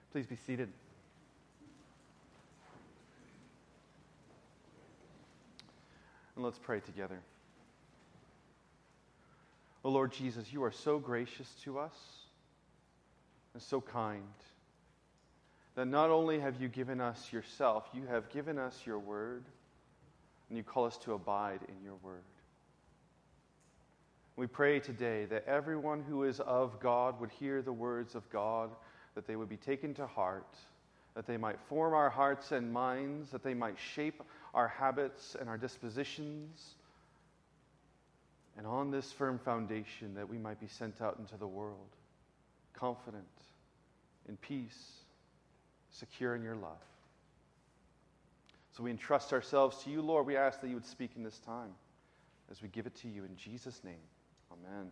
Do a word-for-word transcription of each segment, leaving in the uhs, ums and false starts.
Please be seated. And let's pray together. Oh Lord Jesus, you are so gracious to us and so kind that not only have you given us yourself, you have given us your word, and you call us to abide in your word. We pray today that everyone who is of God would hear the words of God, that they would be taken to heart, that they might form our hearts and minds, that they might shape our habits and our dispositions, and on this firm foundation that we might be sent out into the world, confident, in peace, secure in your love. So we entrust ourselves to you, Lord. We ask that you would speak in this time as we give it to you in Jesus' name. Amen.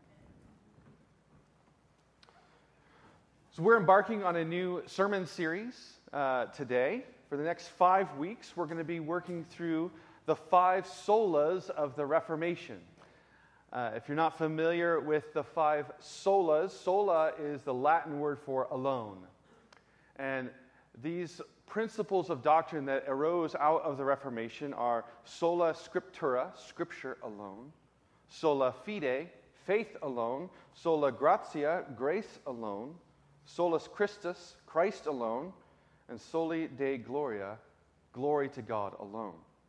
So we're embarking on a new sermon series uh, today. For the next five weeks, we're going to be working through the five solas of the Reformation. Uh, if you're not familiar with the five solas, sola is the Latin word for alone. And these principles of doctrine that arose out of the Reformation are sola scriptura, scripture alone, sola fide, faith alone, sola gratia, grace alone, solus Christus, Christ alone, and soli Deo gloria, glory to God alone.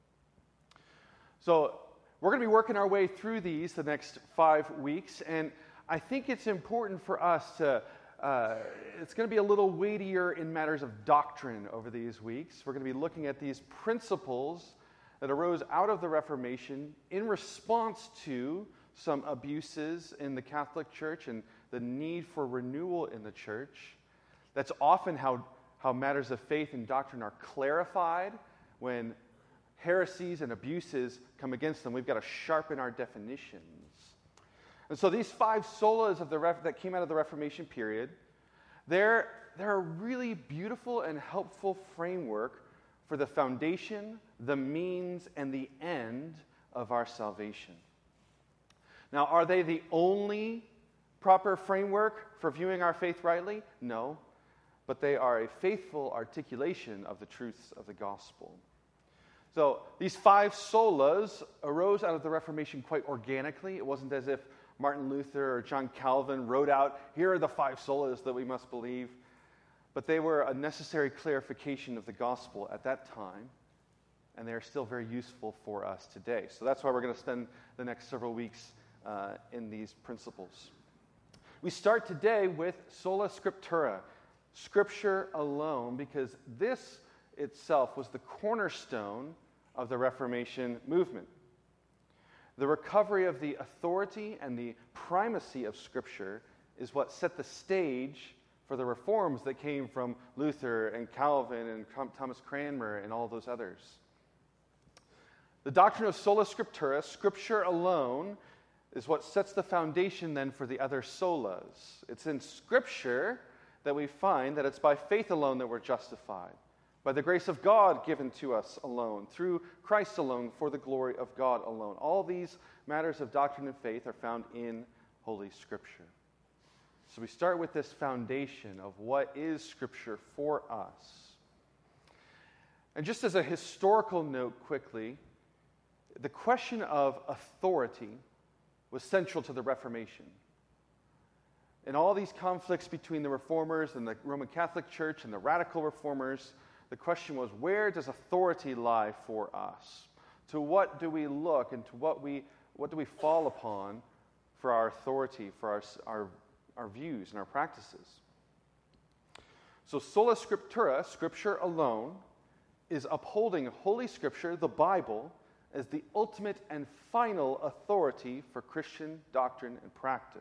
So we're going to be working our way through these the next five weeks, and I think it's important for us to, uh, it's going to be a little weightier in matters of doctrine over these weeks. We're going to be looking at these principles that arose out of the Reformation in response to some abuses in the Catholic Church and the need for renewal in the church. That's often how, how matters of faith and doctrine are clarified. When heresies and abuses come against them, we've got to sharpen our definitions. And so these five solas of the Ref- that came out of the Reformation period, they're, they're a really beautiful and helpful framework for the foundation, the means, and the end of our salvation. Now, are they the only proper framework for viewing our faith rightly? No, but they are a faithful articulation of the truths of the gospel. So these five solas arose out of the Reformation quite organically. It wasn't as if Martin Luther or John Calvin wrote out, here are the five solas that we must believe. But they were a necessary clarification of the gospel at that time, and they are still very useful for us today. So that's why we're going to spend the next several weeks uh, in these principles. We start today with sola scriptura, Scripture alone, because this itself was the cornerstone of the Reformation movement. The recovery of the authority and the primacy of Scripture is what set the stage for the reforms that came from Luther and Calvin and Thomas Cranmer and all those others. The doctrine of sola scriptura, Scripture alone, is what sets the foundation then for the other solas. It's in Scripture that we find that it's by faith alone that we're justified, by the grace of God given to us alone, through Christ alone, for the glory of God alone. All these matters of doctrine and faith are found in Holy Scripture. So we start with this foundation of what is Scripture for us. And just as a historical note quickly, the question of authority was central to the Reformation. In all these conflicts between the Reformers and the Roman Catholic Church and the radical Reformers, the question was, where does authority lie for us? To what do we look and to what we what do we fall upon for our authority, for our, our, our views and our practices? So sola scriptura, Scripture alone, is upholding Holy Scripture, the Bible, as the ultimate and final authority for Christian doctrine and practice.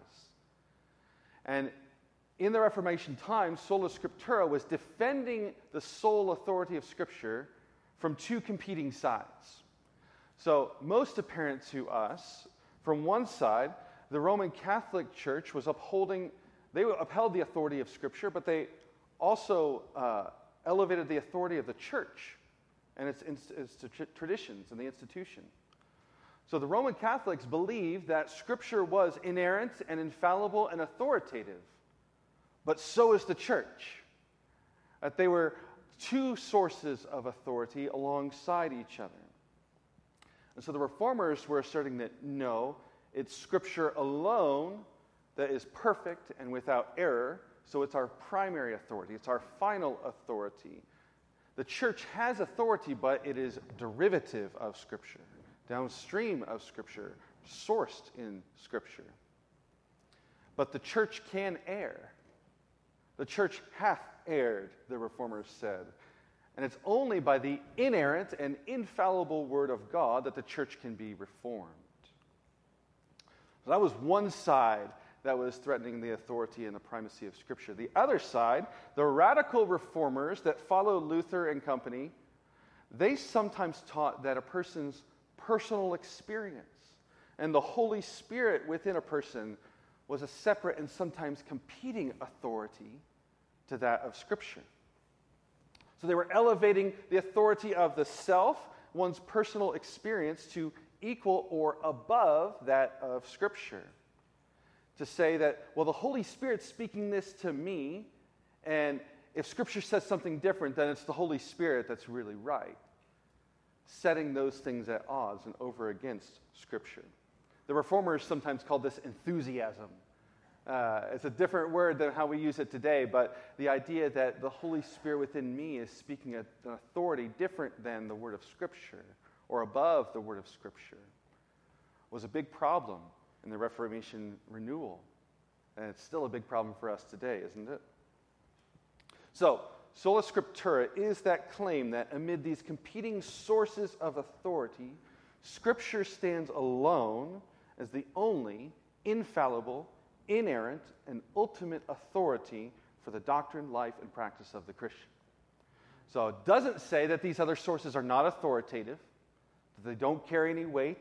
And in the Reformation times, sola scriptura was defending the sole authority of Scripture from two competing sides. So most apparent to us, from one side, the Roman Catholic Church was upholding, they upheld the authority of Scripture, but they also uh, elevated the authority of the church and its, its, its traditions and the institution. So the Roman Catholics believed that Scripture was inerrant and infallible and authoritative, but so is the church. That they were two sources of authority alongside each other. And so the Reformers were asserting that no, it's Scripture alone that is perfect and without error, so it's our primary authority, it's our final authority. The church has authority, but it is derivative of Scripture, downstream of Scripture, sourced in Scripture. But the church can err. The church hath erred, the Reformers said. And it's only by the inerrant and infallible Word of God that the church can be reformed. So that was one side that was threatening the authority and the primacy of Scripture. The other side, the radical reformers that followed Luther and company, they sometimes taught that a person's personal experience and the Holy Spirit within a person was a separate and sometimes competing authority to that of Scripture. So they were elevating the authority of the self, one's personal experience, to equal or above that of Scripture. To say that, well, the Holy Spirit's speaking this to me, and if Scripture says something different, then it's the Holy Spirit that's really right. Setting those things at odds and over against Scripture. The Reformers sometimes called this enthusiasm. Uh, it's a different word than how we use it today, but the idea that the Holy Spirit within me is speaking an authority different than the Word of Scripture, or above the Word of Scripture, was a big problem in the Reformation renewal. And it's still a big problem for us today, isn't it? So, sola scriptura is that claim that amid these competing sources of authority, Scripture stands alone as the only infallible, inerrant, and ultimate authority for the doctrine, life, and practice of the Christian. So it doesn't say that these other sources are not authoritative, that they don't carry any weight,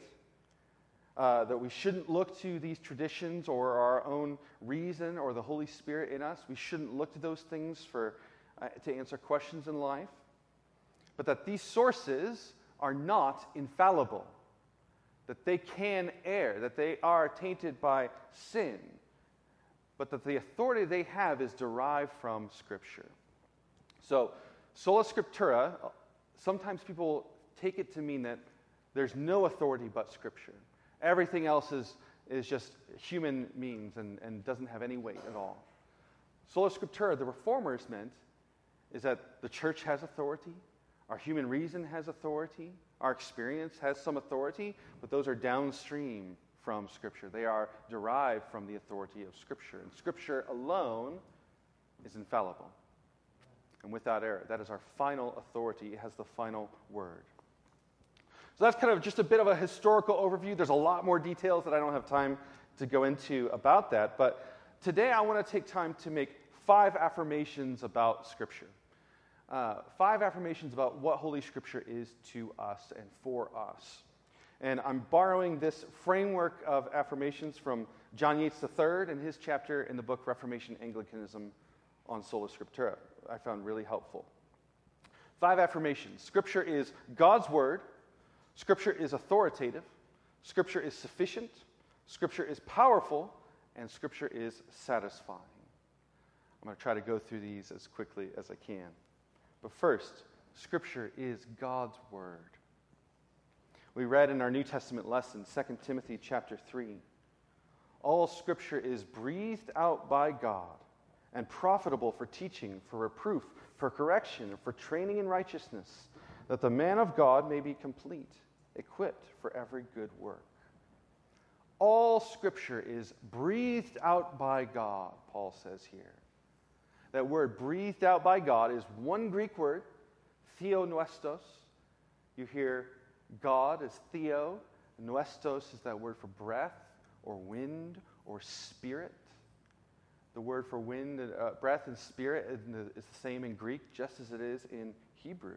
Uh, that we shouldn't look to these traditions or our own reason or the Holy Spirit in us. We shouldn't look to those things for uh, to answer questions in life. But that these sources are not infallible. That they can err. That they are tainted by sin. But that the authority they have is derived from Scripture. So, sola scriptura, sometimes people take it to mean that there's no authority but Scripture. Everything else is, is just human means and, and doesn't have any weight at all. Sola scriptura, the Reformers meant, is that the church has authority, our human reason has authority, our experience has some authority, but those are downstream from Scripture. They are derived from the authority of Scripture. And Scripture alone is infallible and without error. That is our final authority. It has the final word. So that's kind of just a bit of a historical overview. There's a lot more details that I don't have time to go into about that. But today I want to take time to make five affirmations about Scripture. Uh, five affirmations about what Holy Scripture is to us and for us. And I'm borrowing this framework of affirmations from John Yates the third in his chapter in the book Reformation Anglicanism on Sola Scriptura. I found really helpful. Five affirmations. Scripture is God's Word. Scripture is authoritative, Scripture is sufficient, Scripture is powerful, and Scripture is satisfying. I'm going to try to go through these as quickly as I can. But first, Scripture is God's Word. We read in our New Testament lesson, Second Timothy chapter three, all Scripture is breathed out by God and profitable for teaching, for reproof, for correction, and for training in righteousness, that the man of God may be complete, equipped for every good work. All Scripture is breathed out by God, Paul says here. That word breathed out by God is one Greek word, theopneustos. You hear God as theo, nuestos is that word for breath or wind or spirit. The word for wind, uh, breath and spirit is the same in Greek just as it is in Hebrew.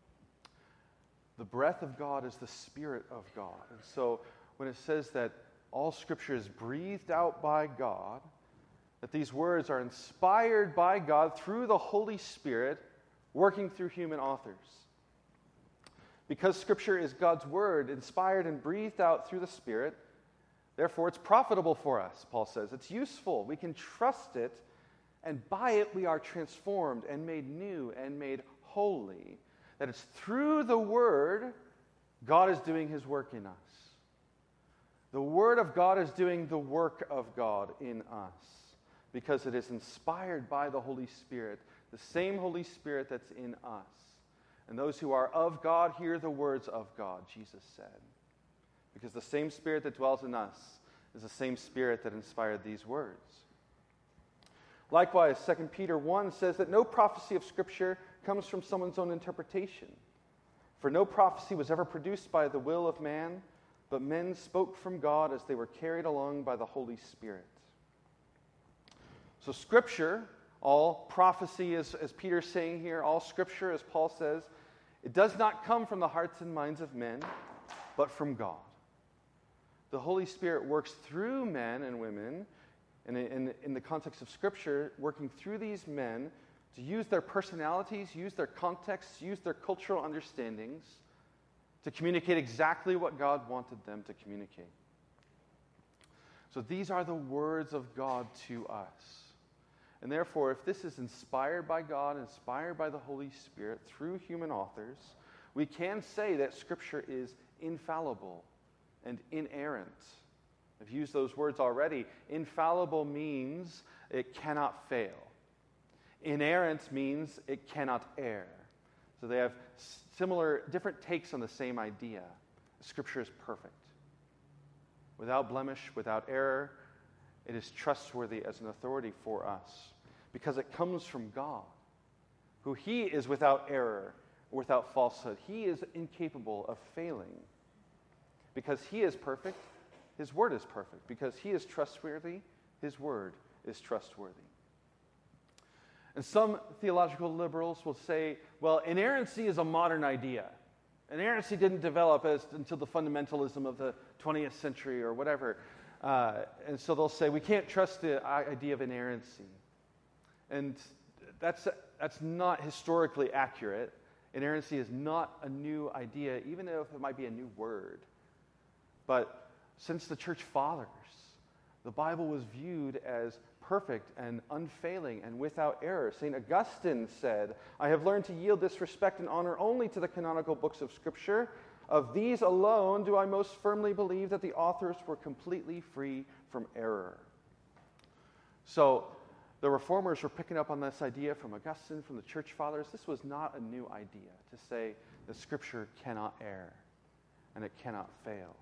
The breath of God is the Spirit of God. And so when it says that all Scripture is breathed out by God, that these words are inspired by God through the Holy Spirit working through human authors. Because Scripture is God's Word, inspired and breathed out through the Spirit, therefore it's profitable for us, Paul says. It's useful. We can trust it And by it we are transformed and made new and made holy. That it's through the Word God is doing His work in us. The Word of God is doing the work of God in us because it is inspired by the Holy Spirit, the same Holy Spirit that's in us. And those who are of God hear the words of God, Jesus said. Because the same Spirit that dwells in us is the same Spirit that inspired these words. Likewise, Second Peter one says that no prophecy of Scripture comes from someone's own interpretation. For no prophecy was ever produced by the will of man, but men spoke from God as they were carried along by the Holy Spirit. So Scripture, all prophecy, as, as Peter's saying here, all Scripture, as Paul says, it does not come from the hearts and minds of men, but from God. The Holy Spirit works through men and women, and in, in, in the context of Scripture, working through these men to use their personalities, use their contexts, use their cultural understandings to communicate exactly what God wanted them to communicate. So these are the words of God to us. And therefore, if this is inspired by God, inspired by the Holy Spirit through human authors, we can say that Scripture is infallible and inerrant. I've used those words already. Infallible means it cannot fail. Inerrant means it cannot err. So they have similar, different takes on the same idea. Scripture is perfect. Without blemish, without error, it is trustworthy as an authority for us because it comes from God, who He is without error, without falsehood. He is incapable of failing. Because He is perfect, His Word is perfect. Because He is trustworthy, His Word is trustworthy. And some theological liberals will say, well, inerrancy is a modern idea. Inerrancy didn't develop as, until the fundamentalism of the twentieth century or whatever. Uh, and so they'll say, we can't trust the idea of inerrancy. And that's, that's not historically accurate. Inerrancy is not a new idea, even if it might be a new word. But since the church fathers, the Bible was viewed as perfect and unfailing and without error. Saint Augustine said, I have learned to yield this respect and honor only to the canonical books of Scripture. Of these alone do I most firmly believe that the authors were completely free from error. So the Reformers were picking up on this idea from Augustine, from the church fathers. This was not a new idea to say that Scripture cannot err and it cannot fail.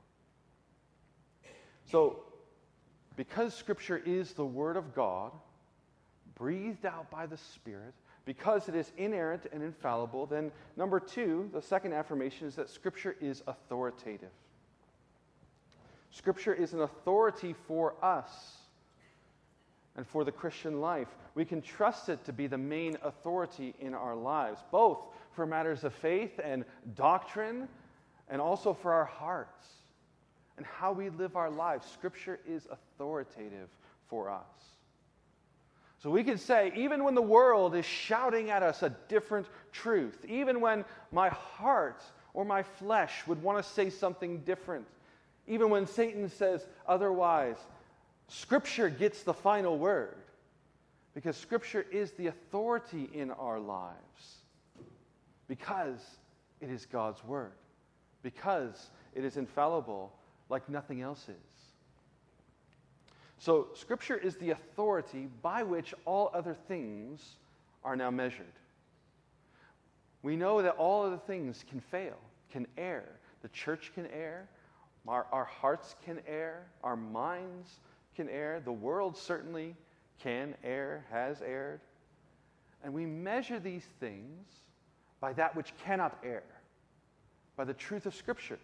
So, because Scripture is the Word of God, breathed out by the Spirit, because it is inerrant and infallible, then number two, the second affirmation is that Scripture is authoritative. Scripture is an authority for us and for the Christian life. We can trust it to be the main authority in our lives, both for matters of faith and doctrine, and also for our hearts and how we live our lives. Scripture is authoritative for us. So we can say, even when the world is shouting at us a different truth, even when my heart or my flesh would want to say something different, even when Satan says otherwise, Scripture gets the final word, because Scripture is the authority in our lives, because it is God's Word, because it is infallible like nothing else is. So Scripture is the authority by which all other things are now measured. We know that all other things can fail, can err. The church can err. Our, our hearts can err. Our minds can err. The world certainly can err, has erred. And we measure these things by that which cannot err, by the truth of Scripture.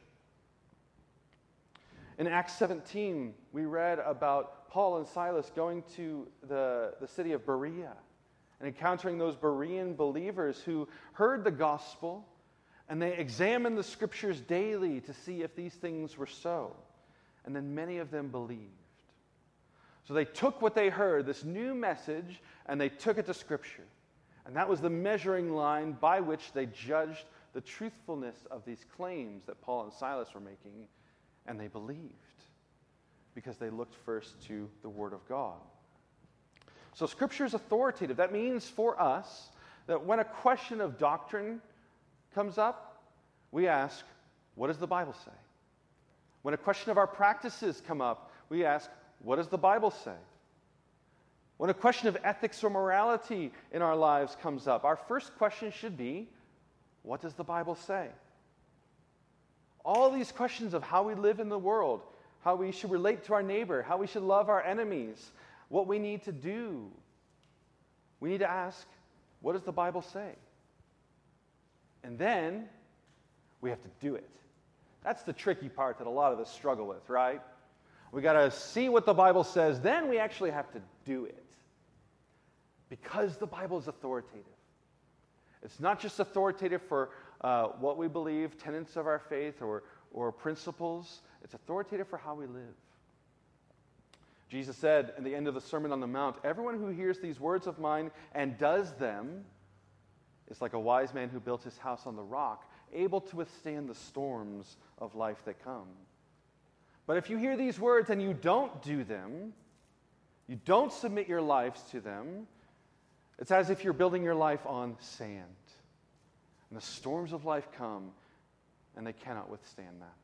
In Acts seventeen, we read about Paul and Silas going to the, the city of Berea and encountering those Berean believers who heard the gospel, and they examined the Scriptures daily to see if these things were so. And then many of them believed. So they took what they heard, this new message, and they took it to Scripture. And that was the measuring line by which they judged the truthfulness of these claims that Paul and Silas were making. And they believed because they looked first to the Word of God. So Scripture is authoritative. That means for us that when a question of doctrine comes up, we ask, what does the Bible say? When a question of our practices come up, we ask, what does the Bible say? When a question of ethics or morality in our lives comes up, our first question should be, what does the Bible say? All these questions of how we live in the world, how we should relate to our neighbor, how we should love our enemies, what we need to do. We need to ask, what does the Bible say? And then we have to do it. That's the tricky part that a lot of us struggle with, right? We got to see what the Bible says, then we actually have to do it. Because the Bible is authoritative. It's not just authoritative for uh, what we believe, tenets of our faith, or, or principles. It's authoritative for how we live. Jesus said at the end of the Sermon on the Mount, everyone who hears these words of mine and does them is like a wise man who built his house on the rock, able to withstand the storms of life that come. But if you hear these words and you don't do them, you don't submit your lives to them, it's as if you're building your life on sand. And the storms of life come, and they cannot withstand that.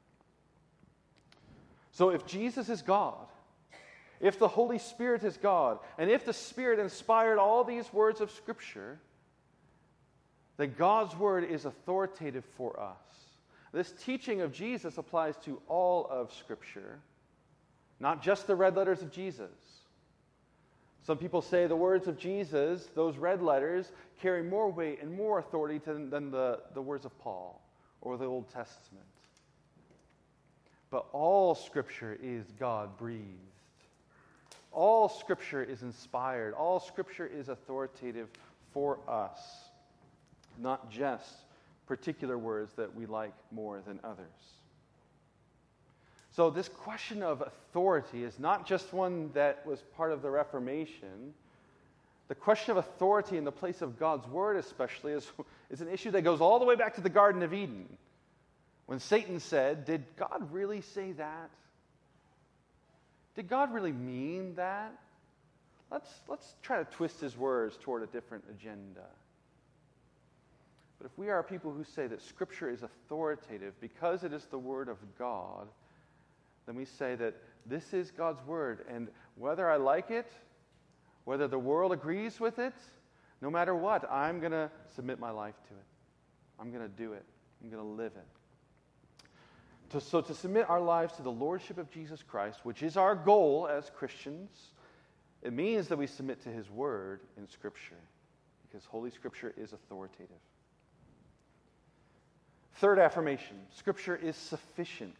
So if Jesus is God, if the Holy Spirit is God, and if the Spirit inspired all these words of Scripture, then God's Word is authoritative for us. This teaching of Jesus applies to all of Scripture, not just the red letters of Jesus. Some people say the words of Jesus, those red letters, carry more weight and more authority than, than the, the words of Paul or the Old Testament. But all Scripture is God-breathed. All Scripture is inspired. All Scripture is authoritative for us, not just particular words that we like more than others. So this question of authority is not just one that was part of the Reformation. The question of authority in the place of God's Word especially is, is an issue that goes all the way back to the Garden of Eden. When Satan said, did God really say that? Did God really mean that? Let's, let's try to twist his words toward a different agenda. But if we are people who say that Scripture is authoritative because it is the Word of God, then we say that this is God's Word, and whether I like it, whether the world agrees with it, no matter what, I'm going to submit my life to it. I'm going to do it. I'm going to live it. To, so to submit our lives to the Lordship of Jesus Christ, which is our goal as Christians, it means that we submit to His Word in Scripture, because Holy Scripture is authoritative. Third affirmation, Scripture is sufficient.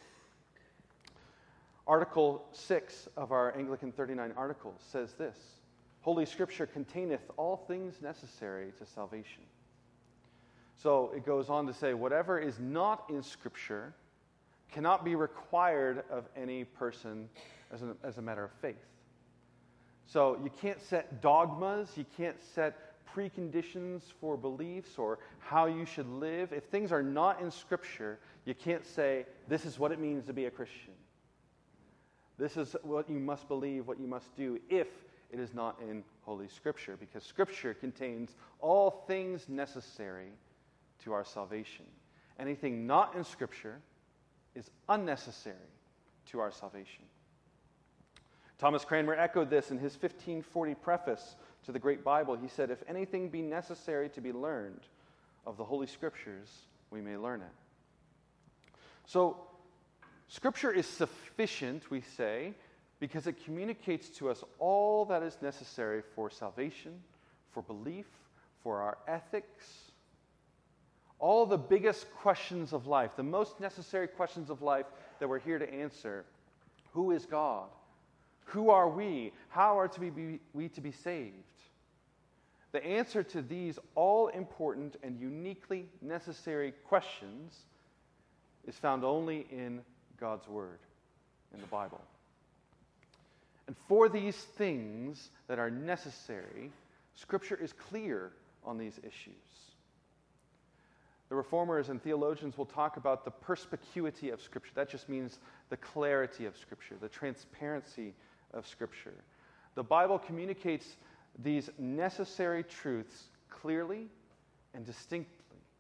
Article six of our Anglican thirty-nine articles says this: Holy Scripture containeth all things necessary to salvation. So it goes on to say, whatever is not in Scripture cannot be required of any person as a, as a matter of faith. So you can't set dogmas, you can't set preconditions for beliefs or how you should live. If things are not in Scripture, you can't say, this is what it means to be a Christian. This is what you must believe, what you must do, if it is not in Holy Scripture, because Scripture contains all things necessary to our salvation. Anything not in Scripture is unnecessary to our salvation. Thomas Cranmer echoed this in his fifteen forty preface to the Great Bible. He said, if anything be necessary to be learned of the Holy Scriptures, we may learn it. So, Scripture is sufficient, we say, because it communicates to us all that is necessary for salvation, for belief, for our ethics, all the biggest questions of life, the most necessary questions of life that we're here to answer. Who is God? Who are we? How are to be, we to be saved? The answer to these all-important and uniquely necessary questions is found only in God's Word, in the Bible. And for these things that are necessary, Scripture is clear on these issues. The reformers and theologians will talk about the perspicuity of Scripture. That just means the clarity of Scripture, the transparency of Scripture. The Bible communicates these necessary truths clearly and distinctly.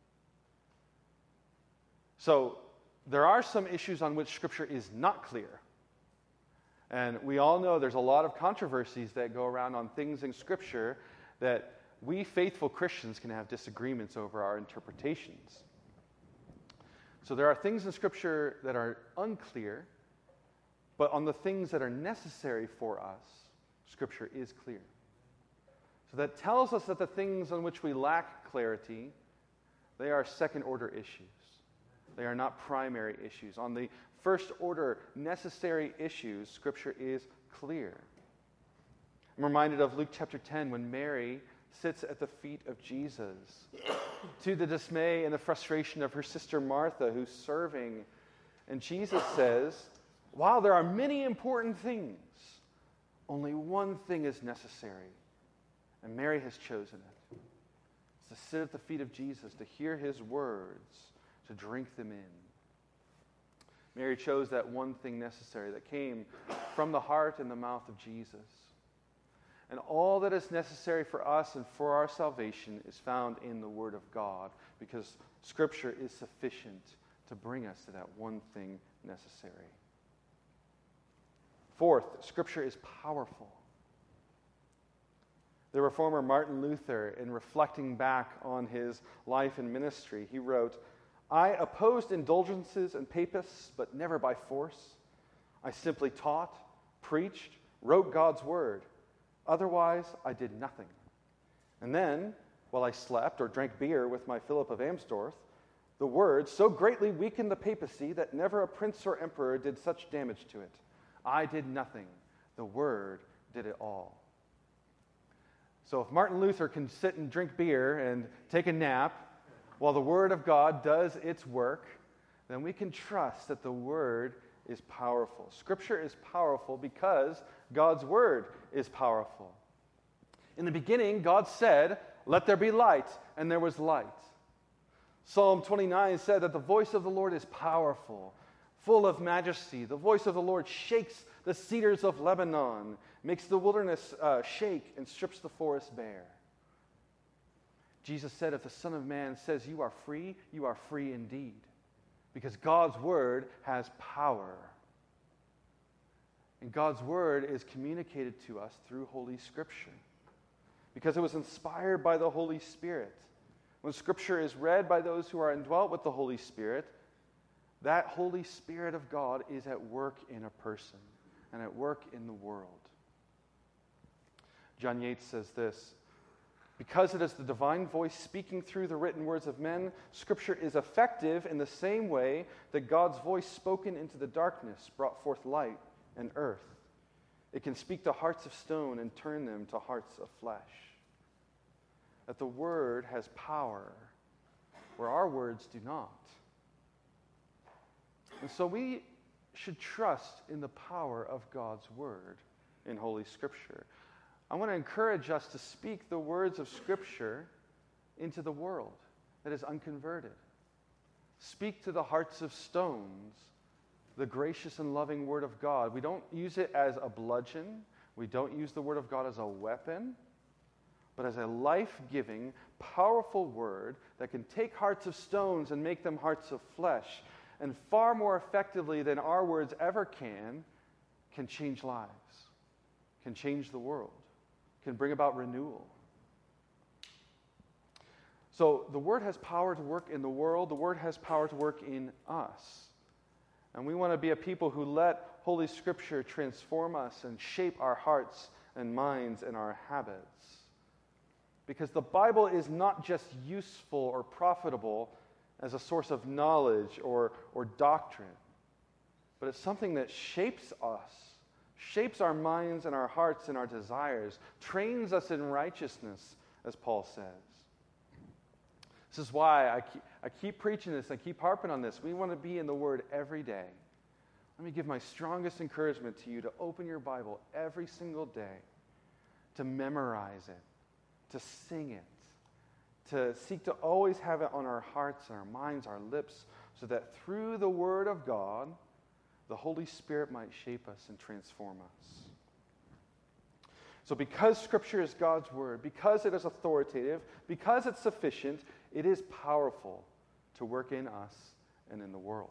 So, there are some issues on which Scripture is not clear. And we all know there's a lot of controversies that go around on things in Scripture that we faithful Christians can have disagreements over our interpretations. So there are things in Scripture that are unclear, but on the things that are necessary for us, Scripture is clear. So that tells us that the things on which we lack clarity, they are second-order issues. They are not primary issues. On the first-order necessary issues, Scripture is clear. I'm reminded of Luke chapter ten when Mary sits at the feet of Jesus to the dismay and the frustration of her sister Martha, who's serving. And Jesus says, while there are many important things, only one thing is necessary. And Mary has chosen it. It's to sit at the feet of Jesus, to hear his words, to drink them in. Mary chose that one thing necessary that came from the heart and the mouth of Jesus. And all that is necessary for us and for our salvation is found in the Word of God, because Scripture is sufficient to bring us to that one thing necessary. Fourth, Scripture is powerful. The reformer Martin Luther, in reflecting back on his life and ministry, he wrote, "I opposed indulgences and papists, but never by force. I simply taught, preached, wrote God's word. Otherwise, I did nothing. And then, while I slept or drank beer with my Philip of Amsdorf, the word so greatly weakened the papacy that never a prince or emperor did such damage to it. I did nothing. The word did it all." So if Martin Luther can sit and drink beer and take a nap while the Word of God does its work, then we can trust that the Word is powerful. Scripture is powerful because God's Word is powerful. In the beginning, God said, "Let there be light," and there was light. Psalm twenty-nine said that the voice of the Lord is powerful, full of majesty. The voice of the Lord shakes the cedars of Lebanon, makes the wilderness uh, shake, and strips the forest bare. Jesus said, if the Son of Man says you are free, you are free indeed. Because God's Word has power. And God's Word is communicated to us through Holy Scripture. Because it was inspired by the Holy Spirit. When Scripture is read by those who are indwelt with the Holy Spirit, that Holy Spirit of God is at work in a person and at work in the world. John Yates says this, "Because it is the divine voice speaking through the written words of men, Scripture is effective in the same way that God's voice spoken into the darkness brought forth light and earth. It can speak to hearts of stone and turn them to hearts of flesh." That the Word has power where our words do not. And so we should trust in the power of God's Word in Holy Scripture. I want to encourage us to speak the words of Scripture into the world that is unconverted. Speak to the hearts of stones the gracious and loving Word of God. We don't use it as a bludgeon. We don't use the Word of God as a weapon, but as a life-giving, powerful Word that can take hearts of stones and make them hearts of flesh, and far more effectively than our words ever can, can change lives, can change the world, can bring about renewal. So the Word has power to work in the world. The Word has power to work in us. And we want to be a people who let Holy Scripture transform us and shape our hearts and minds and our habits. Because the Bible is not just useful or profitable as a source of knowledge or, or doctrine, but it's something that shapes us, shapes our minds and our hearts and our desires, trains us in righteousness, as Paul says. This is why I keep, I keep preaching this, I keep harping on this. We want to be in the Word every day. Let me give my strongest encouragement to you to open your Bible every single day, to memorize it, to sing it, to seek to always have it on our hearts and our minds, our lips, so that through the Word of God, the Holy Spirit might shape us and transform us. So because Scripture is God's Word, because it is authoritative, because it's sufficient, it is powerful to work in us and in the world.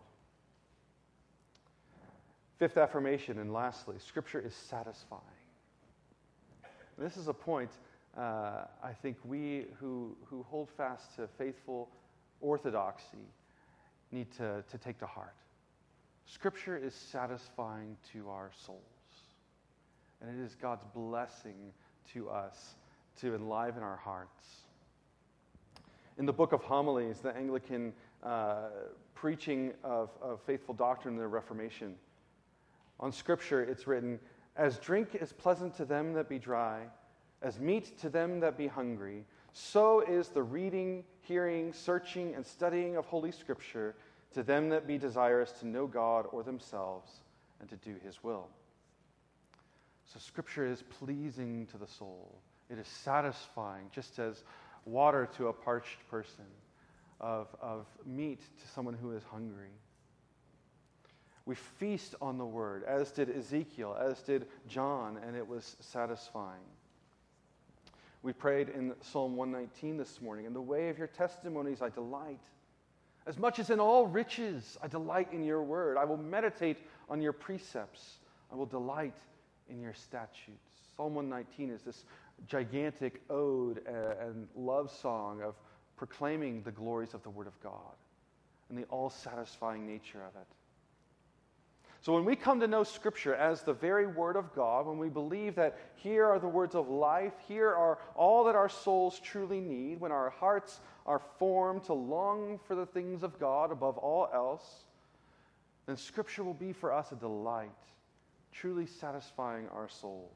Fifth affirmation, and lastly, Scripture is satisfying. This is a point uh, I think we who, who hold fast to faithful orthodoxy need to, to take to heart. Scripture is satisfying to our souls. And it is God's blessing to us to enliven our hearts. In the book of Homilies, the Anglican uh, preaching of, of faithful doctrine in the Reformation, on Scripture it's written, "As drink is pleasant to them that be dry, as meat to them that be hungry, so is the reading, hearing, searching, and studying of Holy Scripture to them that be desirous to know God or themselves and to do His will." So Scripture is pleasing to the soul. It is satisfying, just as water to a parched person, of, of meat to someone who is hungry. We feast on the Word, as did Ezekiel, as did John, and it was satisfying. We prayed in Psalm one nineteen this morning, "In the way of your testimonies I delight. As much as in all riches I delight in your word. I will meditate on your precepts. I will delight in your statutes." Psalm one nineteen is this gigantic ode and love song of proclaiming the glories of the Word of God and the all-satisfying nature of it. So when we come to know Scripture as the very Word of God, when we believe that here are the words of life, here are all that our souls truly need, when our hearts are formed to long for the things of God above all else, then Scripture will be for us a delight, truly satisfying our souls.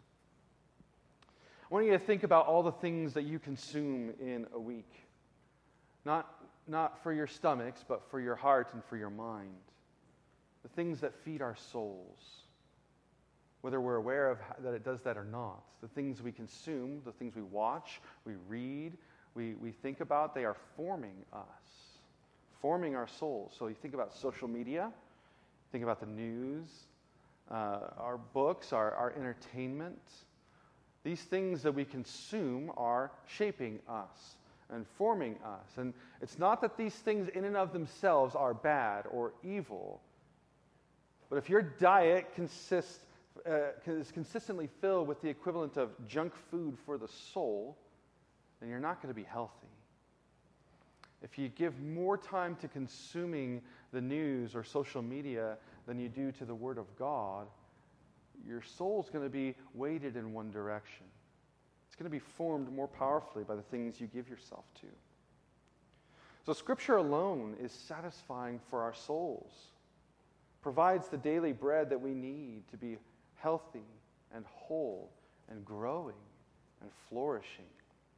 I want you to think about all the things that you consume in a week. Not, not for your stomachs, but for your heart and for your mind. The things that feed our souls, whether we're aware of how, that it does that or not. The things we consume, the things we watch, we read, we, we think about, they are forming us, forming our souls. So you think about social media, think about the news, uh, our books, our, our entertainment. These things that we consume are shaping us and forming us. And it's not that these things in and of themselves are bad or evil. But if your diet consists, uh, is consistently filled with the equivalent of junk food for the soul, then you're not going to be healthy. If you give more time to consuming the news or social media than you do to the Word of God, your soul's going to be weighted in one direction. It's going to be formed more powerfully by the things you give yourself to. So Scripture alone is satisfying for our souls. Provides the daily bread that we need to be healthy and whole and growing and flourishing.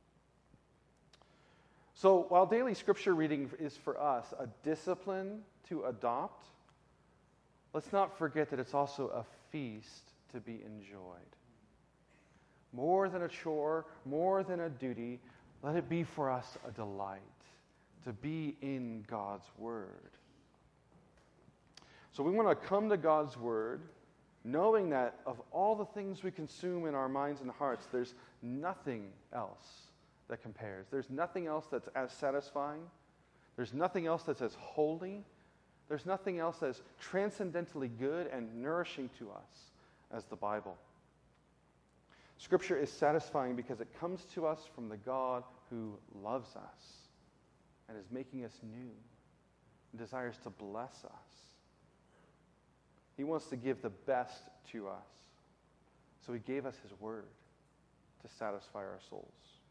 So while daily Scripture reading is for us a discipline to adopt, let's not forget that it's also a feast to be enjoyed. More than a chore, more than a duty, let it be for us a delight to be in God's Word. So we want to come to God's Word, knowing that of all the things we consume in our minds and hearts, there's nothing else that compares. There's nothing else that's as satisfying. There's nothing else that's as holy. There's nothing else that's transcendently good and nourishing to us as the Bible. Scripture is satisfying because it comes to us from the God who loves us and is making us new and desires to bless us. He wants to give the best to us. So he gave us his word to satisfy our souls.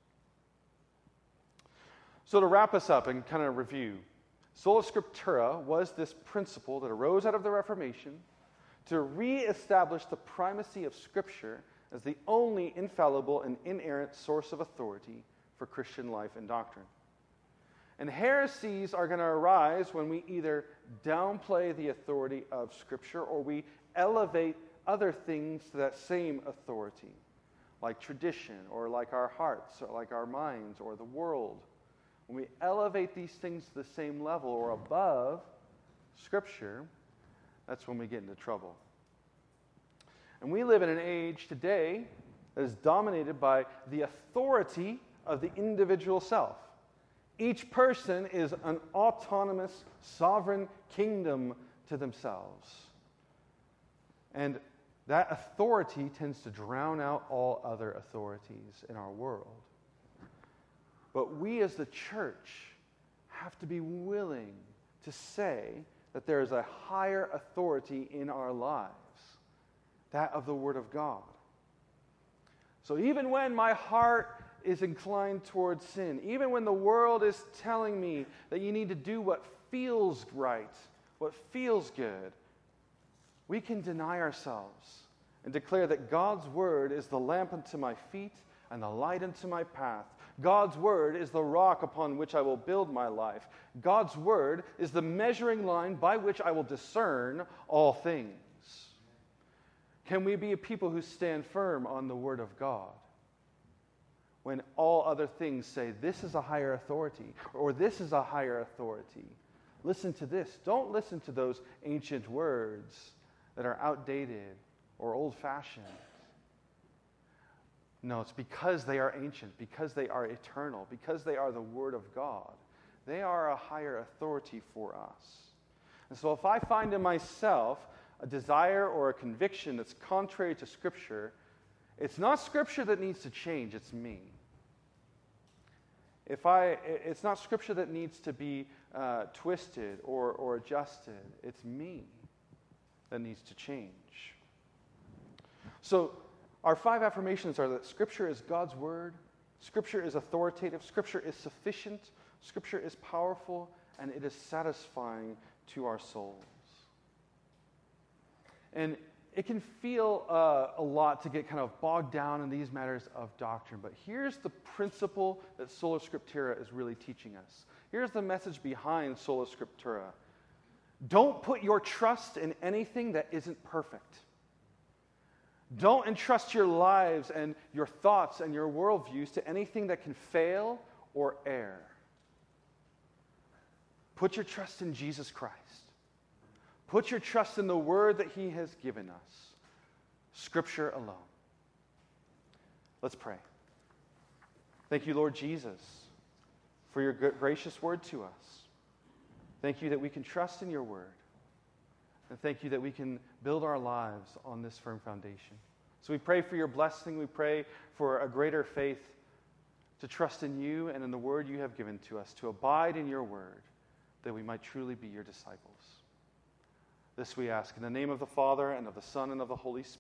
So to wrap us up and kind of review, Sola Scriptura was this principle that arose out of the Reformation to reestablish the primacy of Scripture as the only infallible and inerrant source of authority for Christian life and doctrine. And heresies are going to arise when we either downplay the authority of Scripture or we elevate other things to that same authority, like tradition or like our hearts or like our minds or the world. When we elevate these things to the same level or above Scripture, that's when we get into trouble. And we live in an age today that is dominated by the authority of the individual self. Each person is an autonomous, sovereign kingdom to themselves. And that authority tends to drown out all other authorities in our world. But we as the church have to be willing to say that there is a higher authority in our lives, that of the Word of God. So even when my heart is inclined towards sin, even when the world is telling me that you need to do what feels right, what feels good, we can deny ourselves and declare that God's Word is the lamp unto my feet and the light unto my path. God's Word is the rock upon which I will build my life. God's Word is the measuring line by which I will discern all things. Can we be a people who stand firm on the Word of God when all other things say, this is a higher authority, or this is a higher authority? Listen to this. Don't listen to those ancient words that are outdated or old-fashioned. No, it's because they are ancient, because they are eternal, because they are the Word of God. They are a higher authority for us. And so if I find in myself a desire or a conviction that's contrary to Scripture, it's not Scripture that needs to change, it's me. If I, it's not Scripture that needs to be uh, twisted or, or adjusted, it's me that needs to change. So, our five affirmations are that Scripture is God's Word, Scripture is authoritative, Scripture is sufficient, Scripture is powerful, and it is satisfying to our souls. And it can feel uh, a lot to get kind of bogged down in these matters of doctrine, but here's the principle that Sola Scriptura is really teaching us. Here's the message behind Sola Scriptura. Don't put your trust in anything that isn't perfect. Don't entrust your lives and your thoughts and your worldviews to anything that can fail or err. Put your trust in Jesus Christ. Put your trust in the Word that He has given us. Scripture alone. Let's pray. Thank you, Lord Jesus, for your gracious word to us. Thank you that we can trust in your Word. And thank you that we can build our lives on this firm foundation. So we pray for your blessing. We pray for a greater faith to trust in you and in the word you have given to us, to abide in your word, that we might truly be your disciples. This we ask in the name of the Father, and of the Son, and of the Holy Spirit.